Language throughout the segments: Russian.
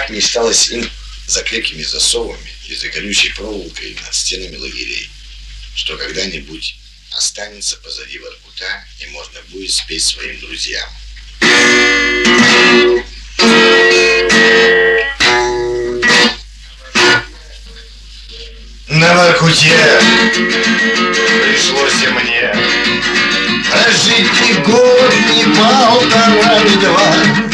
Так мечталось им за крепкими засовами и за колючей проволокой над стенами лагерей, что когда-нибудь останется позади Воркута, и можно будет спеть своим друзьям. На Воркуте пришлось и мне прожить ни год, ни полтора, ни два.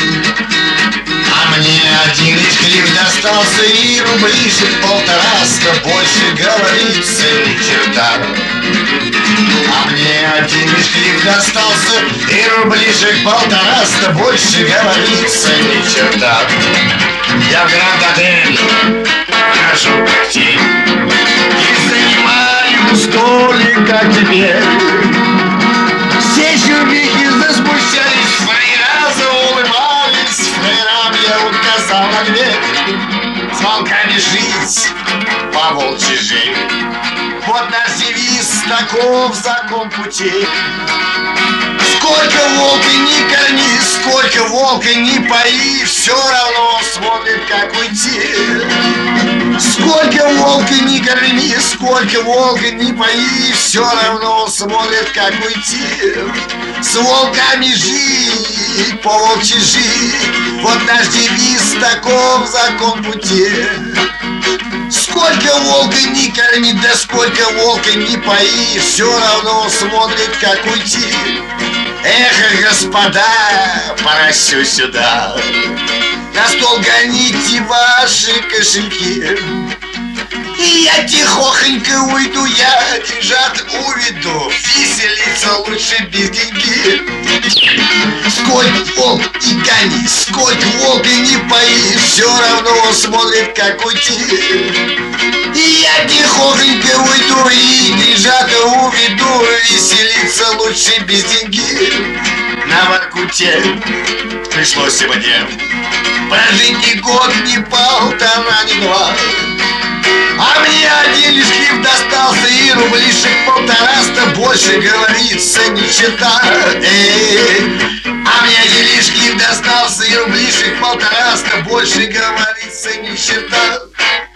А мне один лишь клиф достался, и рублишек полтораста, больше говорится ни черта. А мне один лишь клиф достался, и рублишек полтораста, больше говорится ни черта. Я в Гранд-отель хожу как тень и занимаю столик, как теперь. Все чубики засмущались, свои раза улыбались, фрейрам я указал на дверь. С волками жить, по-волчьи жить, вот наш девиз, таков закон путей. Сколько волка ни корми, сколько волка ни пои, все равно смотрит, как уйти. Сколько волка ни корми, сколько волка ни пои, все равно смотрит, как уйти. С волками жить, по-волчьи жить, вот наш девиз, таков закон пути. Сколько волка ни корми, да сколько волка ни пои, все равно смотрит, как уйти. Эх, господа, пора все сюда, на стол гоните ваши кошельки. И я тихохонько уйду, я деньжат уведу, веселиться лучше без деньги. Сколько волк и гони, сколько волк и не пои, все равно смотрит, как уйти. И я тихохонько уйду, и деньжат уведу, веселиться лучше без деньги. На Воркуте пришлось и мне прожить ни год, ни полтора, ни два. А мне один лишь клиф достался, и рублишек полтораста, больше говорится ни черта. А мне один лишь клиф достался, и рублишек полтораста, больше говорится ни черта.